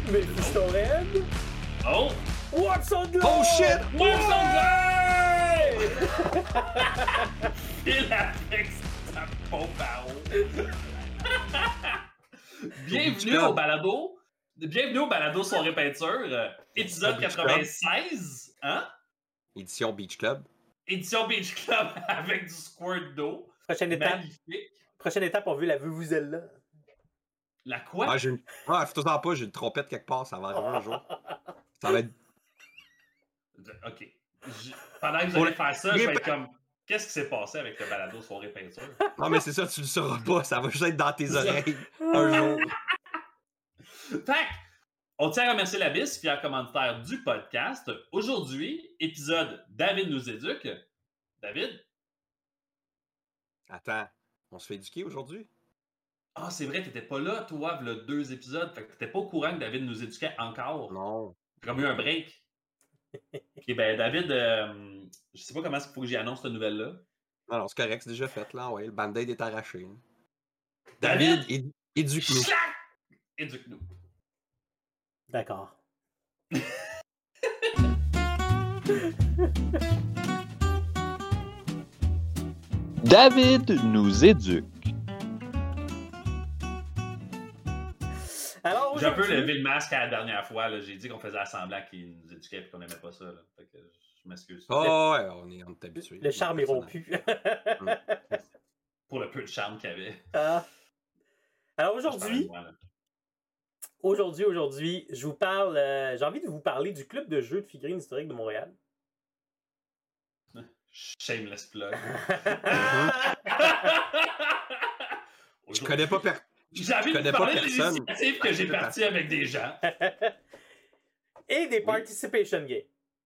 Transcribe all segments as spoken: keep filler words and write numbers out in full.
Mephistored. Oh! What's on glove? Oh shit! What's on glove? Il avec sa pompe à eau. Bienvenue au balado. Bienvenue au balado Soirée Peinture, euh, épisode quatre-vingt-seize. Hein? Édition Beach Club. Édition Beach Club avec du squirt d'eau. Prochaine étape. Magnifique. Prochaine étape, on veut la vuvuzela. La quoi? Ah, j'ai une... ah fais-toi pas, j'ai une trompette quelque part, ça va arriver un jour. Ça va être... Ok. Je... Pendant que vous allez faire ça, je vais être comme... Qu'est-ce qui s'est passé avec le balado Soirée Peinture? Non, mais c'est ça, tu le sauras pas, ça va juste être dans tes oreilles un jour. Fait on tient à remercier la B I S, fier commanditaire du podcast. Aujourd'hui, épisode David nous éduque. David? Attends, on se fait éduquer aujourd'hui? Ah, c'est vrai, t'étais pas là, toi, le deux épisodes. Fait que t'étais pas au courant que David nous éduquait encore. Non. T'as comme eu un break. Ok, ben David, euh, je sais pas comment est-ce qu'il faut que j'y annonce cette nouvelle-là. Non, non, c'est correct, c'est déjà fait, là, ouais, le band-aid est arraché. Hein. David, David, édu- éduque-nous. Schlac! Éduque-nous. D'accord. David nous éduque. Alors, J'ai un peu aujourd'hui- levé le masque à la dernière fois. Là. J'ai dit qu'on faisait semblant qu'il nous éduquait et qu'on n'aimait pas ça. Là. Fait que je m'excuse. Oh, ouais, on est, on est habitué. Le charme est rompu. Pour le peu de charme qu'il y avait. Ah. Alors Je parlais de aujourd'hui, moi, là. aujourd'hui, aujourd'hui, je vous parle, euh, j'ai envie de vous parler du club de jeux de figurines historiques de Montréal. Shameless plug. Je connais pas per... J'ai envie je de connais parler pas de personne. l'initiative que j'ai partie avec des gens. Et des participation games.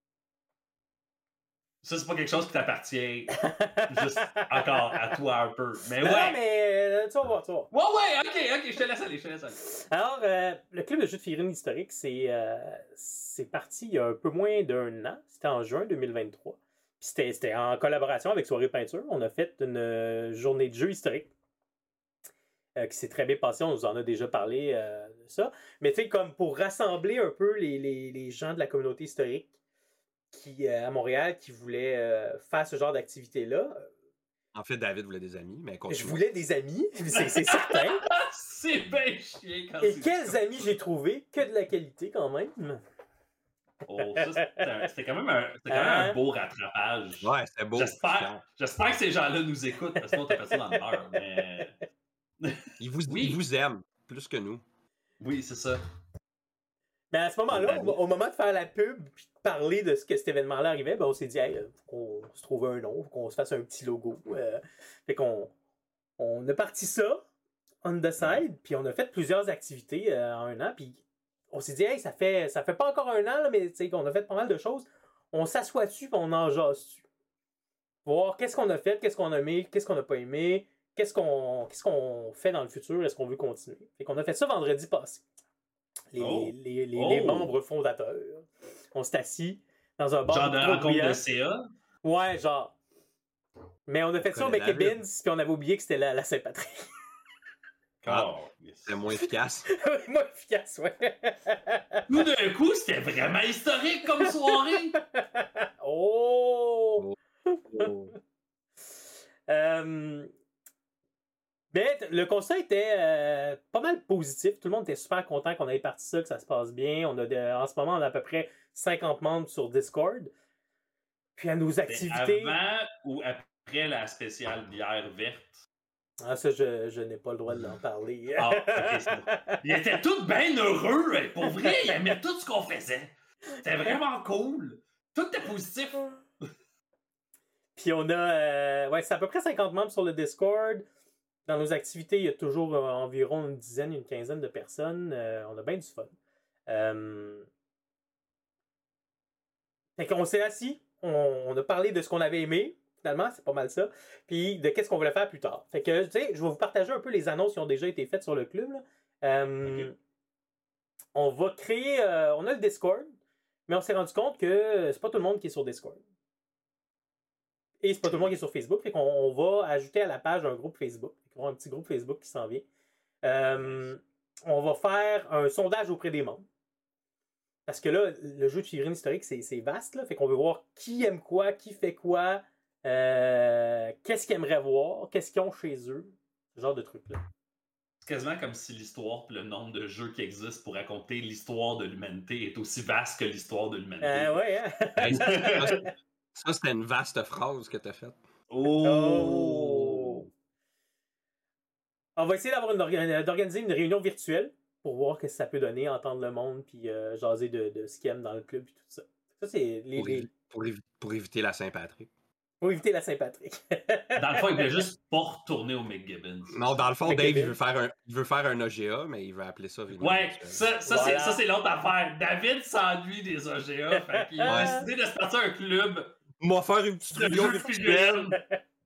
Ça, c'est pas quelque chose qui t'appartient juste encore à toi un peu. Mais ouais. Non, mais euh, tu vas voir, tu vas voir. Ouais, ouais, ok, ok, je te laisse aller, je te laisse aller. Alors, euh, le club de jeux de figurines historiques, c'est, euh, c'est parti il y a un peu moins d'un an. C'était en juin deux mille vingt-trois. Puis c'était, c'était en collaboration avec Soirée Peinture. On a fait une euh, journée de jeux historiques euh, qui s'est très bien passée. On nous en a déjà parlé euh, de ça. Mais tu sais, comme pour rassembler un peu les, les, les gens de la communauté historique qui, euh, à Montréal qui voulaient euh, faire ce genre d'activité-là. En fait, David voulait des amis, mais continue. Je voulais des amis, c'est, c'est certain. C'est bien chiant quand Et c'est quels ça. amis j'ai trouvé? Que de la qualité quand même. Oh, ça, c'était, un- c'était quand même, un, c'était quand même Hein? un beau rattrapage. Ouais, c'était beau. J'espère, j'espère que ces gens-là nous écoutent parce qu'on t'a fait ça dans le beurre. Mais... Ils vous, Oui. ils vous aiment plus que nous. Oui, c'est ça. Mais à ce moment-là, au, au moment de faire la pub puis de parler de ce que cet événement-là arrivait, ben on s'est dit, hey, faut qu'on se trouve un nom, faut qu'on se fasse un petit logo. Euh, fait qu'on on a parti ça, on the side, puis on a fait plusieurs activités euh, en un an, puis on s'est dit, hey, ça fait, ça fait pas encore un an, là, mais tu sais, qu'on a fait pas mal de choses. On s'assoit dessus, puis on en jase dessus. Voir qu'est-ce qu'on a fait, qu'est-ce qu'on a aimé, qu'est-ce qu'on n'a pas aimé, qu'est-ce qu'on, qu'est-ce qu'on fait dans le futur, est-ce qu'on veut continuer. Fait qu'on a fait ça vendredi passé. Les, Oh. les, les, Oh. les membres fondateurs. On s'est assis dans un bar. Genre de trop rencontre bruyant. de C A. Ouais, genre. Mais on a fait ça au Connais David. McKibbins, puis on avait oublié que c'était la, la Saint-Patrick. Ah. Oh, yes. C'est moins efficace. Moins efficace, ouais. Tout d'un coup, c'était vraiment historique comme soirée. Oh! Oh. Euh, Mais t- le constat était euh, pas mal positif. Tout le monde était super content qu'on ait parti ça, que ça se passe bien. On a de- en ce moment, on a à peu près cinquante membres sur Discord. Puis à nos C'était activités. avant ou après la spéciale bière verte? Ah, ça, je, je n'ai pas le droit de l'en parler. Ah, ok, c'est bon. Ils étaient tous bien heureux. hein. Pour vrai, ils aimaient tout ce qu'on faisait. C'était vraiment cool. Tout était positif. Puis on a. euh, ouais, c'est à peu près cinquante membres sur le Discord. Dans nos activités, il y a toujours euh, environ une dizaine, une quinzaine de personnes. Euh, on a bien du fun. Euh... Fait qu'on s'est assis. On, on a parlé de ce qu'on avait aimé. Finalement, c'est pas mal ça. Puis de qu'est-ce qu'on voulait faire plus tard. Fait que, tu sais, je vais vous partager un peu les annonces qui ont déjà été faites sur le club. Là. Euh, Ok. On va créer. euh, on a le Discord, mais on s'est rendu compte que c'est pas tout le monde qui est sur Discord. Et c'est pas tout le monde qui est sur Facebook. Fait qu'on on va ajouter à la page un groupe Facebook. Fait qu'on va avoir un petit groupe Facebook qui s'en vient. Euh, on va faire un sondage auprès des membres. Parce que là, le jeu de figurines historiques, c'est, c'est vaste, là. Fait qu'on veut voir qui aime quoi, qui fait quoi, euh, qu'est-ce qu'ils aimeraient voir, qu'est-ce qu'ils ont chez eux. Ce genre de trucs-là. C'est quasiment comme si l'histoire et le nombre de jeux qui existent pour raconter l'histoire de l'humanité est aussi vaste que l'histoire de l'humanité. Euh, ouais, hein? Hey, ça, ça, c'était une vaste phrase que t'as faite. Oh! Oh! On va essayer d'avoir une orga- d'organiser une réunion virtuelle pour voir ce que ça peut donner, entendre le monde, puis euh, jaser de, de ce qu'ils aiment dans le club, puis tout ça. Ça, c'est les... Pour, les... évi- pour, évi- pour éviter la Saint-Patrick. Pour éviter la Saint-Patrick. Dans le fond, il voulait juste pas retourner au McGibbon. Non, dans le fond, McGibbon. Dave, il veut, faire un, il veut faire un O G A, mais il veut appeler ça réunion Ouais, virtuelle. ça, ça, Voilà. c'est, ça c'est l'autre affaire. David s'ennuie des O G A. Fait qu'il a Ouais. décidé de se partir un club. On va faire une petite de réunion jeux virtuelle. figurines.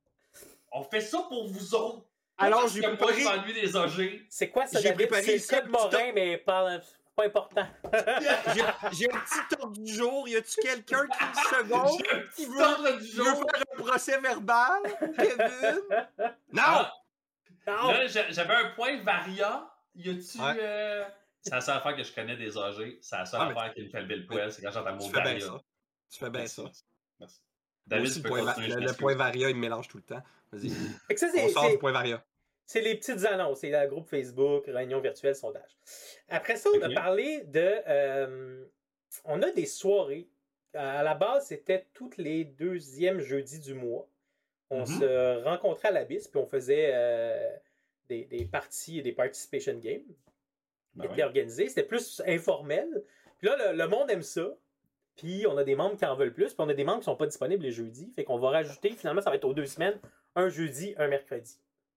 On fait ça pour vous autres. Alors, Parce j'ai que moi, préparé- je m'ennuie des O G. C'est quoi ça, J'ai David? préparé C'est ici le un code petit Morin, mais pas, pas important. J'ai j'ai un petit ordre du jour. Y a-tu quelqu'un qui seconde J'ai un petit veut- ordre du qui veut jour. faire un procès verbal, Kevin? Non! Ah, Non! Là, j'a- j'avais un point varia. Y a-tu. Ouais. euh, C'est la seule affaire que je connais des O G. C'est la seule Ah, mais affaire qui me fait lever le poil. C'est quand j'entends le mot Tu fais bien varia. ça. Tu fais bien Merci, ça. merci, merci. Moi David, aussi, tu le, peux point va- continuer, je le- le m'excuse. point varia, il me mélange tout le temps. Vas-y. Fait que ça, On c'est, sort c'est, du point varia. c'est les petites annonces. C'est le groupe Facebook, réunion virtuelle, sondage. Après ça, on a Ok. parlé de... euh, on a des soirées. À la base, c'était tous les deuxièmes jeudis du mois. On Mhm. se rencontrait à l'Abysse, puis on faisait euh, des, des parties et des participation games. Ben qui ouais. étaient organisés. C'était plus informel. Puis là, le, le monde aime ça. Puis on a des membres qui en veulent plus. Puis on a des membres qui ne sont pas disponibles les jeudis. Fait qu'on va rajouter, finalement, ça va être aux deux semaines, un jeudi, un mercredi.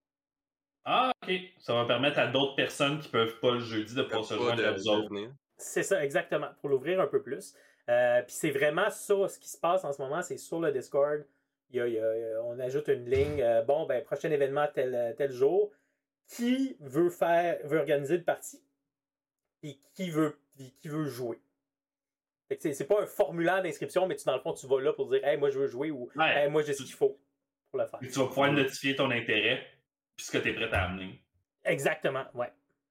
Ah, ok. Ça va permettre à d'autres personnes qui peuvent pas le jeudi de pouvoir se Pas joindre de- à vous autres. de venir. C'est ça, exactement, pour l'ouvrir un peu plus. Euh, puis c'est vraiment ça, ce qui se passe en ce moment, c'est sur le Discord. Il y a, il y a- on ajoute une ligne, euh, bon, ben, prochain événement tel, tel jour. Qui veut faire, veut organiser une partie? Et qui veut, puis qui veut jouer? Fait que c'est, c'est pas un formulaire d'inscription, mais tu, dans le fond, tu vas là pour dire, hey, moi, je veux jouer ou Ouais. hey, moi, j'ai ce qu'il faut pour le faire. Et tu vas pouvoir notifier ton intérêt puis ce que tu es prêt à amener. Exactement, ouais.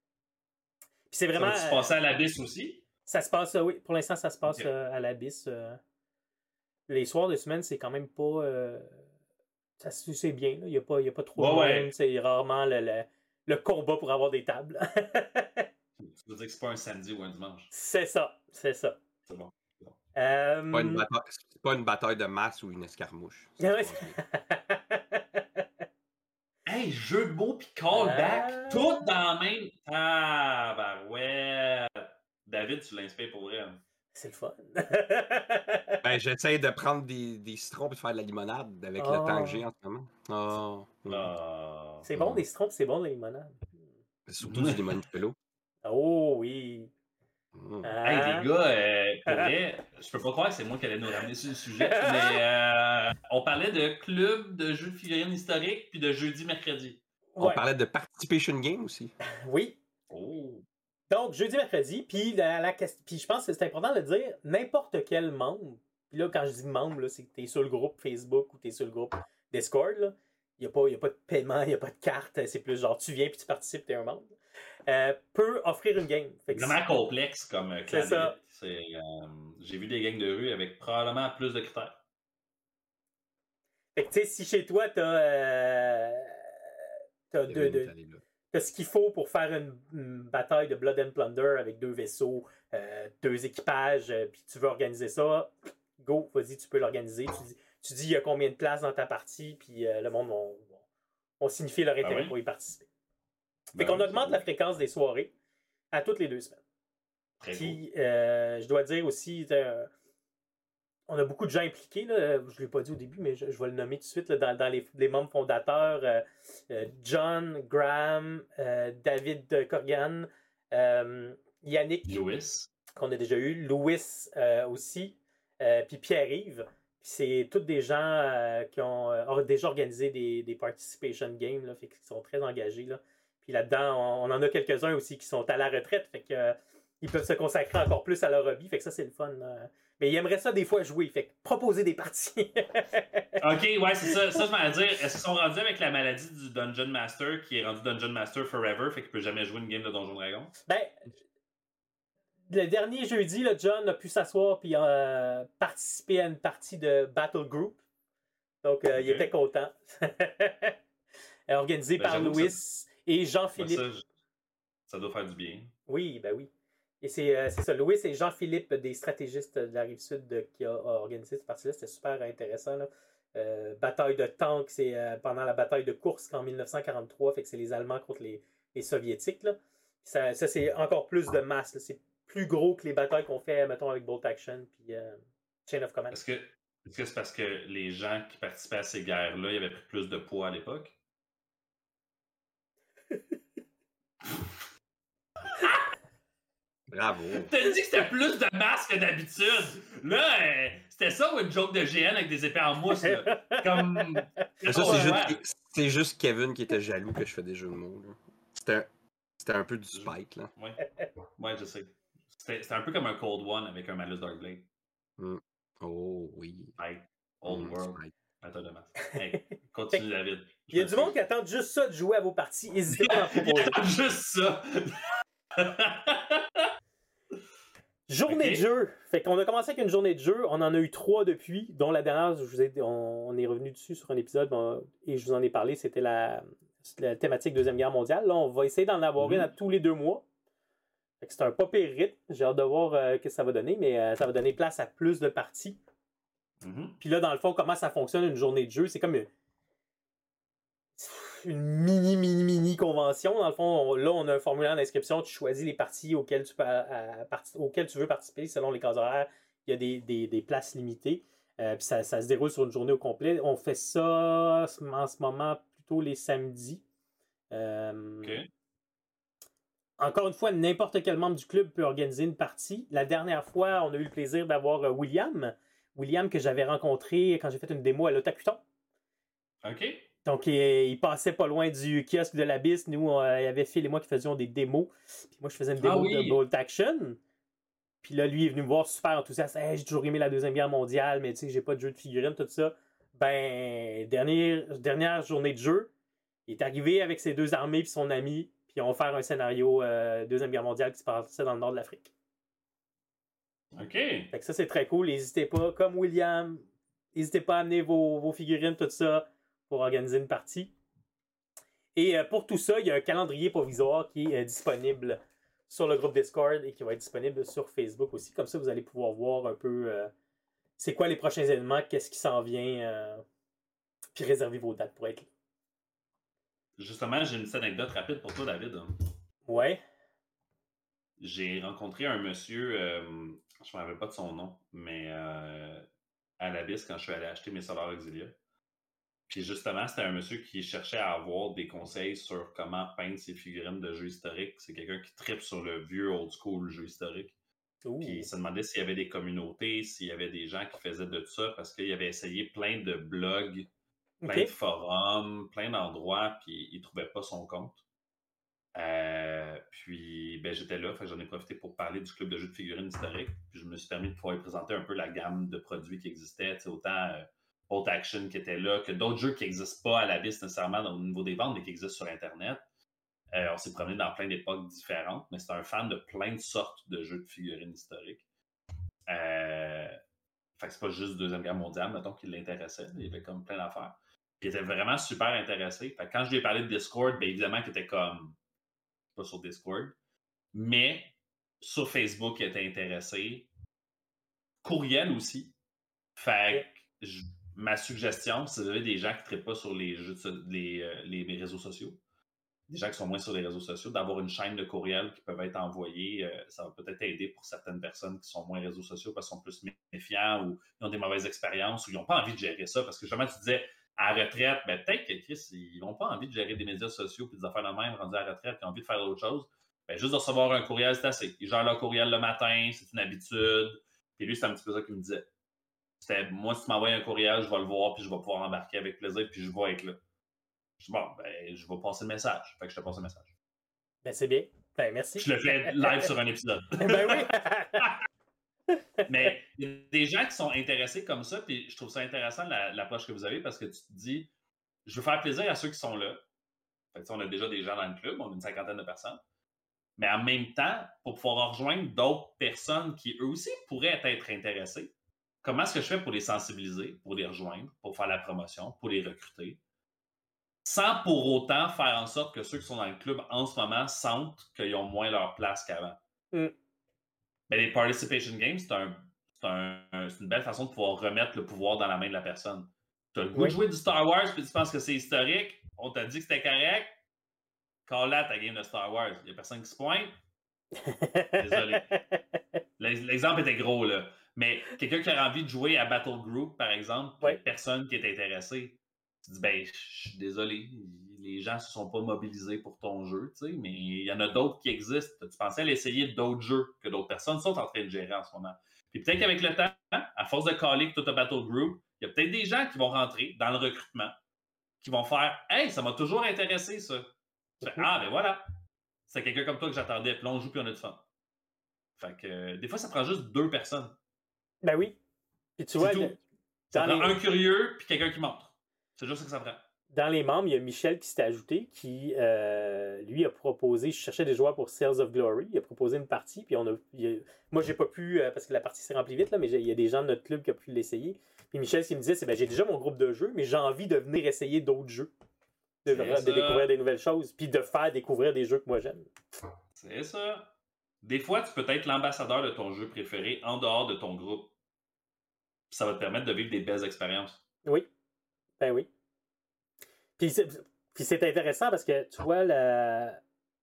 Puis c'est Ça vraiment. va se euh, passer à l'abysse aussi? Ça se passe, euh, oui, pour l'instant, ça se passe Ok. euh, à l'Abysse. euh. Les soirs de semaine, c'est quand même pas. euh, ça, se- c'est bien, là. Il n'y a, pas- il y a pas trop Ouais, de ouais. monde. C'est rarement le, le, le combat pour avoir des tables. Tu veux dire que c'est pas un samedi ou un dimanche? c'est ça, c'est ça. C'est bon. Euh, Pas une bataille, c'est pas une bataille de masse ou une escarmouche. Ouais, Ça, ouais. c'est pas- Hey, jeu de mots pis callback, Ah. tout dans la même. Ah, bah ouais. David, tu l'inspires pour vrai. hein. c'est le fun. Ben, j'essaie de prendre des, des citrons et de faire de la limonade avec Oh. le temps que j'ai en ce moment. Oh. Ah. c'est bon, des citrons, puis c'est bon, les limonades. Surtout du limoncello. Oh oui. Mm. Hey, Ah. les gars, euh, pour vrai, je peux pas croire que c'est moi qui allais nous ramener sur le sujet, mais euh, on parlait de club de jeux de figurines historiques puis de jeudi-mercredi. On Ouais. parlait de participation game aussi. Oui. Oh. Donc, jeudi, mercredi, puis la, la ques- puis je pense que c'est important de le dire, n'importe quel membre, puis là, quand je dis membre, là, c'est que tu es sur le groupe Facebook ou tu es sur le groupe Discord, là. Il n'y a, pas- il y a pas de paiement, il n'y a pas de carte, c'est plus genre tu viens puis tu participes, tu es un membre, euh, peut offrir une game. Fait que Vraiment complexe comme euh, C'est ça. c'est, euh, J'ai vu des gangs de rue avec probablement plus de critères. Fait que, tu sais, si chez toi, tu as, euh, t'as deux- deux- t'as ce qu'il faut pour faire une, une bataille de Blood and Plunder avec deux vaisseaux, euh, deux équipages, euh, puis tu veux organiser ça, go, vas-y, tu peux l'organiser. Tu dis, tu dis il y a combien de places dans ta partie, puis euh, le monde va on signifie leur intérêt Ah oui? pour y participer. Fait Ben qu'on oui, augmente c'est la beau. fréquence des soirées à toutes les deux semaines. Très beau. Puis, euh, je dois dire aussi, euh, on a beaucoup de gens impliqués. Là. Je ne l'ai pas dit au début, mais je, je vais le nommer tout de suite là, dans, dans les, les membres fondateurs. euh, euh, John, Graham, euh, David Corgan, euh, Yannick, Louis. qu'on a déjà eu, Louis euh, aussi, euh, puis Pierre-Yves. Puis c'est tous des gens euh, qui ont euh, déjà organisé des, des participation games, là, fait qu'ils sont très engagés. Là. Puis là-dedans, on, on en a quelques-uns aussi qui sont à la retraite, fait que euh, ils peuvent se consacrer encore plus à leur hobby, fait que ça c'est le fun. là. Mais ils aimeraient ça des fois jouer, fait que proposer des parties. Ok, ouais, c'est ça. Ça, je m'allais dire, est-ce qu'ils sont rendus avec la maladie du Dungeon Master qui est rendu Dungeon Master Forever, fait qu'il peut jamais jouer une game de Donjon Dragon? Ben, le dernier jeudi, là, John a pu s'asseoir et euh, participer à une partie de Battle Group. Donc, euh, okay. il était content. Organisé ben, par Louis ça... et Jean-Philippe. Ben ça, ça doit faire du bien. Oui, ben oui. Et c'est, euh, c'est ça, Louis et Jean-Philippe, des stratégistes de la Rive-Sud de, qui a, a organisé cette partie-là. C'était super intéressant. Là. Euh, bataille de tanks, c'est euh, pendant la bataille de Kursk en dix-neuf cent quarante-trois. Fait que c'est les Allemands contre les, les Soviétiques. Là. Ça, ça, c'est encore plus de masse. Là. C'est plus gros que les batailles qu'on fait, mettons, avec Bolt Action puis euh, Chain of Command. Est-ce que, est-ce que c'est parce que les gens qui participaient à ces guerres-là, ils avaient pris plus de poids à l'époque? Bravo. T'as dit que c'était plus de masse que d'habitude. Là, euh, c'était ça ou une joke de G N avec des épées en mousse, là? Comme... Ça, c'est, juste, c'est juste Kevin qui était jaloux que je fais des jeux de mots. Là. C'était, c'était un peu du spite, là. Ouais, ouais je sais. C'était, c'était un peu comme un Cold One avec un Malus Darkblade. Mm. Oh, oui. Spite. Old mm, World. Spite. Bataille de masse. Hey, continue, David. Il y a du monde qui attend juste ça de jouer à vos parties. N'hésitez pas à en proposer. Juste ça. Journée okay. de jeu. Fait qu'on a commencé avec une journée de jeu. On en a eu trois depuis, dont la dernière, je vous ai, on, on est revenu dessus sur un épisode bon, et je vous en ai parlé. C'était la, la thématique Deuxième Guerre mondiale. Là, on va essayer d'en avoir mm-hmm. une à tous les deux mois. Fait que c'est un pas pire rythme. J'ai hâte de voir euh, ce que ça va donner, mais euh, ça va donner place à plus de parties. Mm-hmm. Puis là, dans le fond, comment ça fonctionne une journée de jeu? C'est comme une, une mini, mini, mini convention. Dans le fond, on, là, on a un formulaire d'inscription. Tu choisis les parties auxquelles tu, peux, à, à, parti, auxquelles tu veux participer selon les cases horaires. Il y a des, des, des places limitées. Euh, puis ça, ça se déroule sur une journée au complet. On fait ça en ce moment plutôt les samedis. Euh, OK. Encore une fois, n'importe quel membre du club peut organiser une partie. La dernière fois, on a eu le plaisir d'avoir euh, William. William que j'avais rencontré quand j'ai fait une démo à l'Otakuton. OK. Donc, il, il passait pas loin du kiosque de l'Abysse. Nous, on, il y avait Phil et moi qui faisions des démos. Puis moi, je faisais une démo ah, oui. de Bolt Action. Puis là, lui, il est venu me voir super enthousiaste. Hey, j'ai toujours aimé la Deuxième Guerre mondiale, mais tu sais, j'ai pas de jeu de figurines, tout ça. Ben, dernière, dernière journée de jeu, il est arrivé avec ses deux armées puis son ami. Puis on va faire un scénario euh, Deuxième Guerre mondiale qui se passait dans le nord de l'Afrique. OK. Fait que ça, c'est très cool. N'hésitez pas, comme William, n'hésitez pas à amener vos, vos figurines, tout ça, pour organiser une partie. Et euh, pour tout ça, il y a un calendrier provisoire qui est euh, disponible sur le groupe Discord et qui va être disponible sur Facebook aussi. Comme ça, vous allez pouvoir voir un peu euh, c'est quoi les prochains événements, qu'est-ce qui s'en vient, euh, puis réserver vos dates pour être là. Justement, j'ai une petite anecdote rapide pour toi, David. Ouais. J'ai rencontré un monsieur, euh, je ne me rappelle pas de son nom, mais euh, à l'Abysse quand je suis allé acheter mes Solar Auxilia. Puis justement, c'était un monsieur qui cherchait à avoir des conseils sur comment peindre ses figurines de jeux historiques. C'est quelqu'un qui tripe sur le vieux old school jeu historique. Ouh. Puis il se demandait s'il y avait des communautés, s'il y avait des gens qui faisaient de ça, parce qu'il avait essayé plein de blogs, plein okay. de forums, plein d'endroits, puis il ne trouvait pas son compte. Euh, puis ben, j'étais là, fait que j'en ai profité pour parler du club de jeux de figurines historiques. Puis je me suis permis de pouvoir présenter un peu la gamme de produits qui existaient, autant euh, Bolt Action qui était là, que d'autres jeux qui n'existent pas à l'Abysse nécessairement au niveau des ventes, mais qui existent sur Internet. Euh, on s'est promené dans plein d'époques différentes, mais c'est un fan de plein de sortes de jeux de figurines historiques. Euh, fait que c'est pas juste Deuxième Guerre mondiale, mettons, qui l'intéressait. Il y avait comme plein d'affaires. Il était vraiment super intéressé. Fait que quand je lui ai parlé de Discord, bien évidemment qu'il était comme pas sur Discord, mais sur Facebook, il était intéressé. Courriel aussi. Fait que je, ma suggestion, si vous avez des gens qui ne traitent pas sur les, jeux, les, euh, les, les réseaux sociaux, des gens qui sont moins sur les réseaux sociaux, d'avoir une chaîne de courriel qui peuvent être envoyés, euh, ça va peut-être aider pour certaines personnes qui sont moins réseaux sociaux parce qu'ils sont plus méfiants ou ils ont des mauvaises expériences ou ils n'ont pas envie de gérer ça. Parce que justement, tu disais, à la retraite, ben, peut-être que Chris, ils n'ont pas envie de gérer des médias sociaux et des affaires de même rendus à la retraite, ils ont envie de faire autre chose. Ben, juste de recevoir un courriel, c'est assez. Ils gèrent leur courriel le matin, c'est une habitude. Puis lui, c'est un petit peu ça qu'il me disait. C'était, moi, si tu m'envoies un courriel, je vais le voir, puis je vais pouvoir embarquer avec plaisir, puis je vais être là. Je dis, bon, ben, je vais passer le message. Fait que je te passe le message. Ben, c'est bien. Ben, merci. Je le fais live sur un épisode. Ben oui. Mais il y a des gens qui sont intéressés comme ça, puis je trouve ça intéressant la, l'approche que vous avez parce que tu te dis, je veux faire plaisir à ceux qui sont là. Fait que, on a déjà des gens dans le club, on a une cinquantaine de personnes. Mais en même temps, pour pouvoir rejoindre d'autres personnes qui, eux aussi, pourraient être intéressées, comment est-ce que je fais pour les sensibiliser, pour les rejoindre, pour faire la promotion, pour les recruter, sans pour autant faire en sorte que ceux qui sont dans le club en ce moment sentent qu'ils ont moins leur place qu'avant. Mm. Mais les participation games, c'est, un, c'est, un, c'est une belle façon de pouvoir remettre le pouvoir dans la main de la personne. Tu as le goût Oui. de jouer du Star Wars puis tu penses que c'est historique, on t'a dit que c'était correct, call là ta game de Star Wars. Il n'y a personne qui se pointe. Désolé. L'exemple était gros, là. Mais quelqu'un qui a envie de jouer à Battle Group, par exemple, ouais. personne qui est intéressé, tu dis, ben, je suis désolé, les gens ne se sont pas mobilisés pour ton jeu, tu sais, mais il y en a d'autres qui existent. Tu pensais à l'essayer d'autres jeux que d'autres personnes sont en train de gérer en ce moment. Puis peut-être qu'avec le temps, à force de caller tout un Battle Group, il y a peut-être des gens qui vont rentrer dans le recrutement, qui vont faire « Hey, ça m'a toujours intéressé, ça. » Tu fais « Ah, ben voilà, c'est quelqu'un comme toi que j'attendais, puis là, on joue, puis on a du fun. » Fait que euh, des fois, ça prend juste deux personnes. Ben oui. Puis tu vois, tout. Le, ça prend les... un curieux, puis quelqu'un qui montre. C'est juste ça que ça prend. Dans les membres, il y a Michel qui s'est ajouté, qui, euh, lui, a proposé, je cherchais des joueurs pour Sales of Glory, il a proposé une partie, puis on a, il a moi, j'ai pas pu, euh, parce que la partie s'est remplie vite, là, mais il y a des gens de notre club qui ont pu l'essayer. Puis Michel, ce qu'il me disait, c'est, ben, j'ai déjà mon groupe de jeux, mais j'ai envie de venir essayer d'autres jeux, de, de découvrir des nouvelles choses, puis de faire découvrir des jeux que moi j'aime. C'est ça. Des fois, tu peux être l'ambassadeur de ton jeu préféré en dehors de ton groupe. Puis ça va te permettre de vivre des belles expériences. Oui. Ben oui. Puis c'est, puis c'est intéressant parce que, tu vois, la...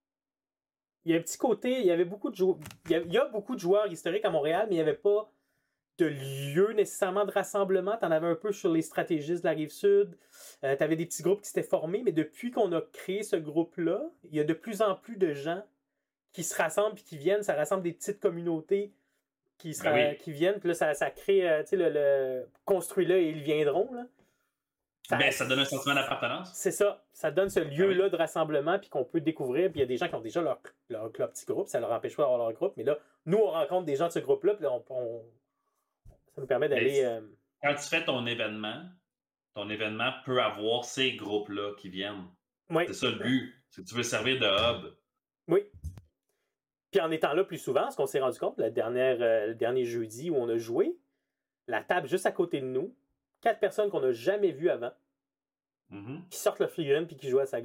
il y a un petit côté, il y avait beaucoup de joueurs, il y a, il y a beaucoup de joueurs historiques à Montréal, mais il n'y avait pas de lieu nécessairement de rassemblement. Tu en avais un peu sur les stratégistes de la Rive-Sud. Euh, tu avais des petits groupes qui s'étaient formés, mais depuis qu'on a créé ce groupe-là, il y a de plus en plus de gens qui se rassemblent et qui viennent. Ça rassemble des petites communautés qui, sera, ben oui. qui viennent. Puis là, ça, ça crée, euh, tu sais, le, le construit-là et ils viendront, là. Ça, ben, ça donne un sentiment d'appartenance. C'est ça. Ça donne ce lieu-là de rassemblement puis qu'on peut découvrir. Puis il y a des gens qui ont déjà leur, leur, leur petit groupe. Ça leur empêche pas d'avoir leur groupe. Mais là, nous, on rencontre des gens de ce groupe-là. Puis là, on, on, ça nous permet d'aller... Euh... Quand tu fais ton événement, ton événement peut avoir ces groupes-là qui viennent. Oui. C'est ça le but. C'est que tu veux servir de hub. Oui. Puis en étant là plus souvent, ce qu'on s'est rendu compte, la dernière, euh, le dernier jeudi où on a joué, la table juste à côté de nous, quatre personnes qu'on n'a jamais vues avant, mm-hmm. qui sortent le figurine puis qui jouent à Saga.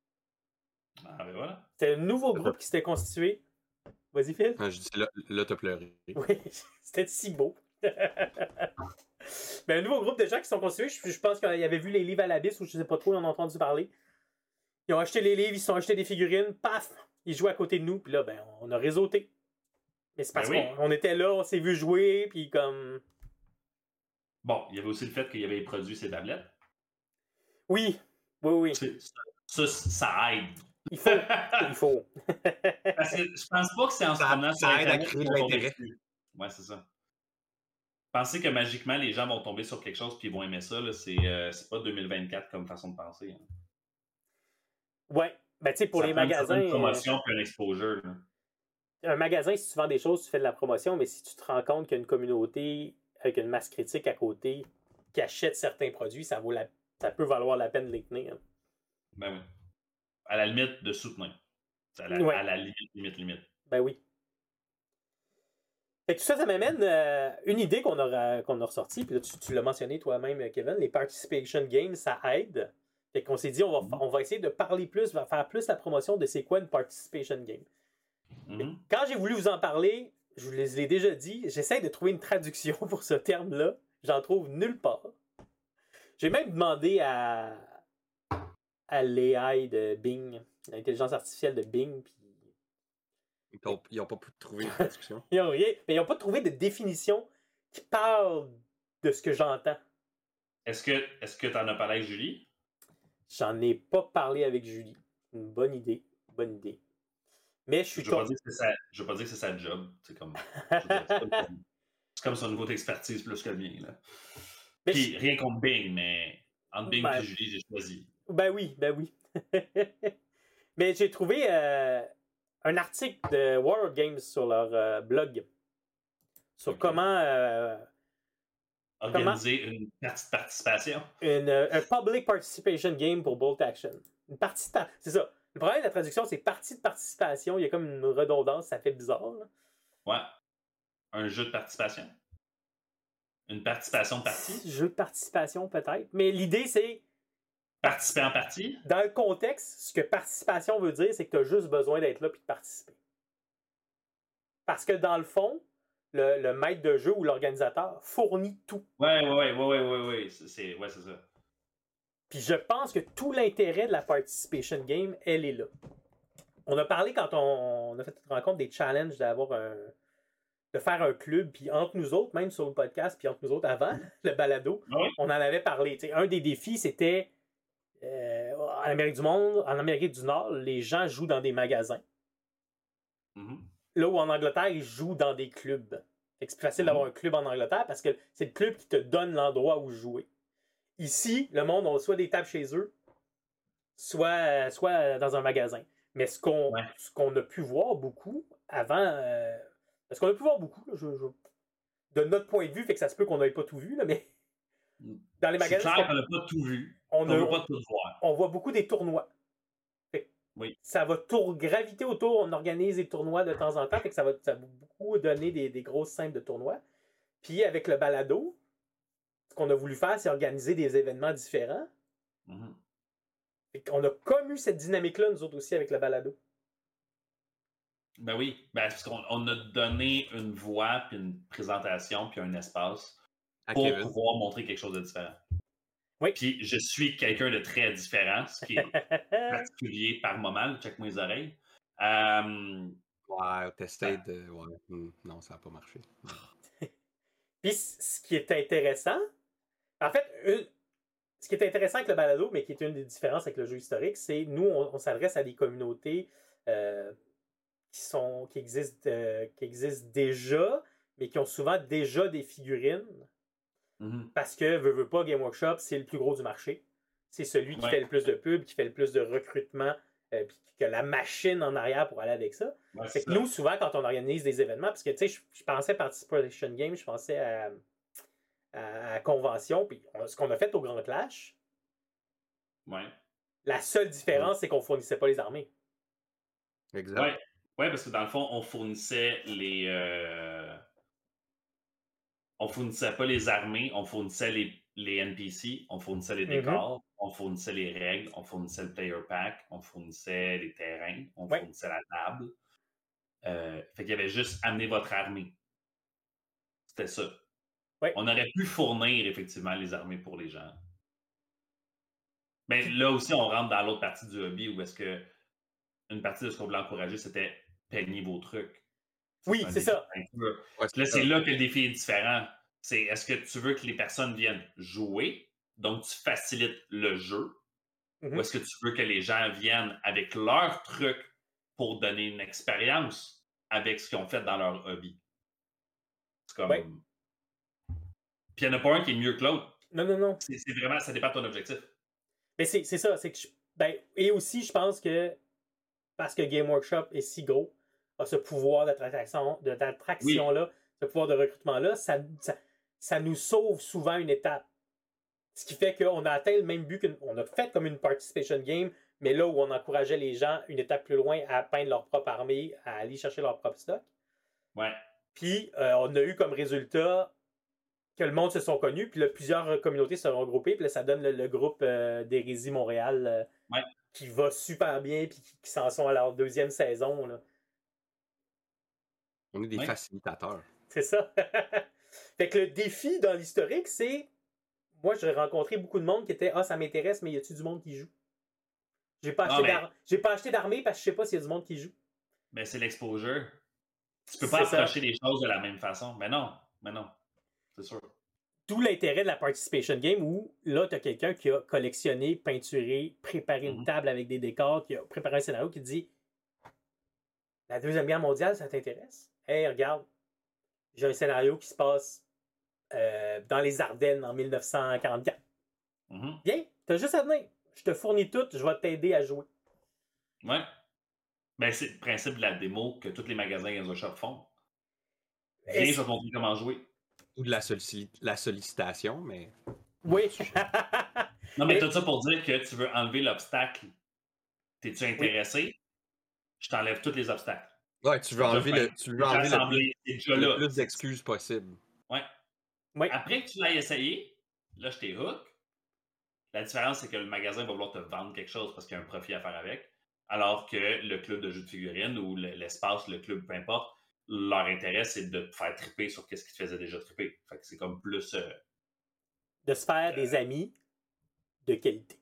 Ah ben voilà. C'était un nouveau groupe qui s'était constitué. Vas-y, Phil. Ah, je dis là, là t'as pleuré. Oui, c'était si beau. Ben, un nouveau groupe de gens qui sont constitués, je, je pense qu'ils avaient vu les livres à l'abysse ou je sais pas trop, ils en ont entendu parler. Ils ont acheté les livres, ils se sont achetés des figurines, paf! Ils jouent à côté de nous, puis là, ben, on a réseauté. Mais c'est parce ben oui. qu'on on était là, on s'est vu jouer, puis comme... Bon, il y avait aussi le fait qu'il y avait produit ces tablettes. Oui, oui, oui. Ça, ça, ça aide. Il faut, il faut. Parce que je pense pas que c'est en ce moment sur ça aide à créer de l'intérêt. Ouais, c'est ça. Penser que magiquement, les gens vont tomber sur quelque chose puis ils vont aimer ça, là, c'est, euh, c'est pas deux mille vingt-quatre comme façon de penser. Hein. Ouais. Ben, tu sais, pour ça les magasins. Une promotion euh, puis un exposure. Là. Un magasin, si tu vends des choses, tu fais de la promotion, mais si tu te rends compte qu'il y a une communauté avec une masse critique à côté qui achète certains produits, ça, vaut la... ça peut valoir la peine de les tenir. Ben oui. À la limite de soutenir. À la, ouais. à la limite, limite, limite. Ben oui. Fait que tout ça, ça m'amène euh, une idée qu'on a, qu'on a ressortie, puis là, tu, tu l'as mentionné toi-même, Kevin, les participation games, ça aide. Fait qu'on s'est dit, on va, mm-hmm. on va essayer de parler plus, on va faire plus la promotion de c'est quoi une participation game. Mm-hmm. Quand j'ai voulu vous en parler, je vous l'ai déjà dit, j'essaie de trouver une traduction pour ce terme-là. J'en trouve nulle part. J'ai même demandé à, à l'A I de Bing, l'intelligence artificielle de Bing, puis ils n'ont pas pu trouver une traduction. Ils n'ont rien, mais ils n'ont pas trouvé de définition qui parle de ce que j'entends. Est-ce que est-ce que tu en as parlé avec Julie? J'en ai pas parlé avec Julie. Une bonne idée. Bonne idée. Mais je suis Je ne veux, veux pas dire que c'est sa job. C'est comme, dire, c'est comme, c'est comme son niveau d'expertise plus que le mien. Là. Mais Puis je... rien contre Bing, mais entre Bing ben, et Julie, j'ai choisi. Ben oui, ben oui. Mais j'ai trouvé euh, un article de Warlord Games sur leur euh, blog sur okay. comment euh, organiser comment, une partie de participation. Une, euh, un public participation game pour Bolt Action. Une partie de, c'est ça. Le problème de la traduction, c'est partie de participation. Il y a comme une redondance, ça fait bizarre. Là. Ouais. Un jeu de participation. Une participation de partie. Jeu de participation, peut-être. Mais l'idée, c'est. Participer en partie. Dans le contexte, ce que participation veut dire, c'est que tu as juste besoin d'être là et de participer. Parce que dans le fond, le, le maître de jeu ou l'organisateur fournit tout. Ouais, ouais, ouais, ouais, ouais, ouais, c'est, c'est, ouais, c'est ça. Puis je pense que tout l'intérêt de la participation game, elle est là. On a parlé quand on, on a fait une rencontre des challenges d'avoir un. de faire un club, puis entre nous autres, même sur le podcast, puis entre nous autres avant le balado, Oui. on en avait parlé. T'sais, un des défis, c'était euh, en Amérique du Monde, en Amérique du Nord, les gens jouent dans des magasins. Mm-hmm. Là où en Angleterre, ils jouent dans des clubs. Fait que c'est plus facile mm-hmm. d'avoir un club en Angleterre parce que c'est le club qui te donne l'endroit où jouer. Ici, le monde, on a soit des tables chez eux, soit, soit dans un magasin. Mais ce qu'on, ouais. ce qu'on a pu voir beaucoup avant... Euh, Parce qu'on a pu voir beaucoup, là, je, je... de notre point de vue, fait que ça se peut qu'on n'ait pas tout vu, là, mais dans les magasins. C'est clair qu'on n'a pas tout vu. On ne veut pas tout voir. On voit beaucoup des tournois. Fait oui. Ça va tour... graviter autour, on organise des tournois de temps en temps, fait que ça va, ça va beaucoup donner des, des grosses scènes de tournois. Puis avec le balado, ce qu'on a voulu faire, c'est organiser des événements différents. Mm-hmm. Fait qu'on a comme eu cette dynamique-là, nous autres aussi, avec le balado. Ben oui, ben parce qu'on on a donné une voix, puis une présentation, puis un espace à pour Kevin. Pouvoir montrer quelque chose de différent. Oui. Puis je suis quelqu'un de très différent, ce qui est particulier par moment, check mes oreilles. Euh... Ouais, tester de... Ouais. Non, ça n'a pas marché. Puis ce qui est intéressant, en fait, une... ce qui est intéressant avec le balado, mais qui est une des différences avec le jeu historique, c'est nous, on, on s'adresse à des communautés euh, qui sont qui existent, euh, qui existent déjà, mais qui ont souvent déjà des figurines. Mm-hmm. Parce que, veux, veux pas, Game Workshop, c'est le plus gros du marché. C'est celui qui ouais. fait le plus de pubs, qui fait le plus de recrutement, euh, puis qui a la machine en arrière pour aller avec ça. Ouais, fait que ça. Nous, souvent, quand on organise des événements, parce que, tu sais, je, je pensais Participation Game, je pensais à, à, à Convention, puis on, ce qu'on a fait au Grand Clash, ouais. la seule différence, ouais. c'est qu'on fournissait pas les armées. Exact. Ouais. Oui, parce que dans le fond, on fournissait les. Euh... On fournissait pas les armées, on fournissait les, les N P C, on fournissait les décors, mm-hmm. on fournissait les règles, on fournissait le player pack, on fournissait les terrains, on ouais. fournissait la table. Euh, fait qu'il y avait juste amener votre armée. C'était ça. Ouais. On aurait pu fournir effectivement les armées pour les gens. Mais là aussi, on rentre dans l'autre partie du hobby où est-ce que une partie de ce qu'on voulait encourager, c'était peigner vos trucs. Oui, c'est ça. Ouais, là, c'est là que le défi est différent. C'est est-ce que tu veux que les personnes viennent jouer, donc tu facilites le jeu, mm-hmm. ou est-ce que tu veux que les gens viennent avec leurs trucs pour donner une expérience avec ce qu'ils ont fait dans leur hobby? C'est comme... Ouais. Puis il n'y en a pas un qui est mieux que l'autre. Non, non, non. C'est, c'est vraiment, ça dépend de ton objectif. Mais c'est, c'est ça. C'est que je... ben, et aussi, je pense que parce que Game Workshop est si gros, a ce pouvoir d'attraction, de, d'attraction-là, oui. ce pouvoir de recrutement-là, ça, ça, ça nous sauve souvent une étape. Ce qui fait qu'on a atteint le même but qu'on a fait comme une participation game, mais là où on encourageait les gens une étape plus loin à peindre leur propre armée, à aller chercher leur propre stock. Ouais. Puis euh, on a eu comme résultat que le monde se sont connus, puis là, plusieurs communautés se sont regroupées, puis là, ça donne le, le groupe euh, d'Hérésie Montréal euh, ouais. qui va super bien, puis qui, qui s'en sont à leur deuxième saison, là. On est des ouais. facilitateurs. C'est ça. Fait que le défi dans l'historique, c'est... Moi, j'ai rencontré beaucoup de monde qui était « Ah, ça m'intéresse, mais y a-tu du monde qui joue? » J'ai pas, acheté ah, ben... j'ai pas acheté d'armée parce que je sais pas s'il y a du monde qui joue. Ben, c'est l'exposure. Tu peux pas c'est approcher ça. Les choses de la même façon. Mais non, mais non. C'est sûr. D'où l'intérêt de la participation game où, là, t'as quelqu'un qui a collectionné, peinturé, préparé mm-hmm. une table avec des décors, qui a préparé un scénario qui dit « La Deuxième Guerre mondiale, ça t'intéresse? Hey, regarde, j'ai un scénario qui se passe euh, dans les Ardennes en dix-neuf cent quarante-quatre. Mm-hmm. Bien, t'as juste à venir. Je te fournis tout, je vais t'aider à jouer. » Ouais. Ben, c'est le principe de la démo que tous les magasins Game Workshop font. Viens, je vais te montrer comment jouer. Ou de la, sollici- la sollicitation, mais... Oui. Non, mais tout ça pour dire que tu veux enlever l'obstacle. T'es-tu intéressé? Je t'enlève tous les obstacles. Ouais, tu veux enlever le, tu veux enlever le plus, déjà le là. plus d'excuses possible. Ouais. Oui. Après que tu l'aies essayé, là, je t'ai hook. La différence, c'est que le magasin va vouloir te vendre quelque chose parce qu'il y a un profit à faire avec. Alors que le club de jeux de figurines ou l'espace, le club, peu importe, leur intérêt, c'est de te faire triper sur ce qui te faisait déjà triper. Fait que c'est comme plus... Euh, de se faire euh, des amis de qualité.